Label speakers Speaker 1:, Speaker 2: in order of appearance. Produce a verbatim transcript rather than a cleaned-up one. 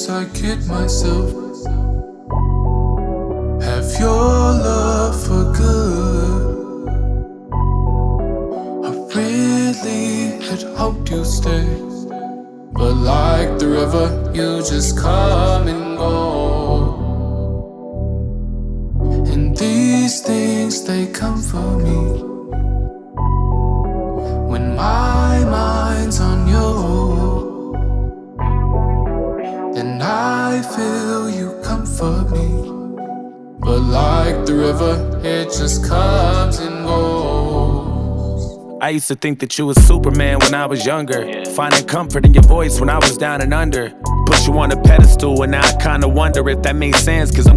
Speaker 1: times I kid myself. Have your love for good. I really had hoped you'd stay, but like the river, you just come and go. And these things, they come for me when my mind's on you. Then I feel you comfort me, but like the river, it just comes and goes.
Speaker 2: I used to think that you was Superman when I was younger, finding comfort in your voice when I was down and under. Put you on a pedestal and now I kinda wonder if that made sense, cause I'm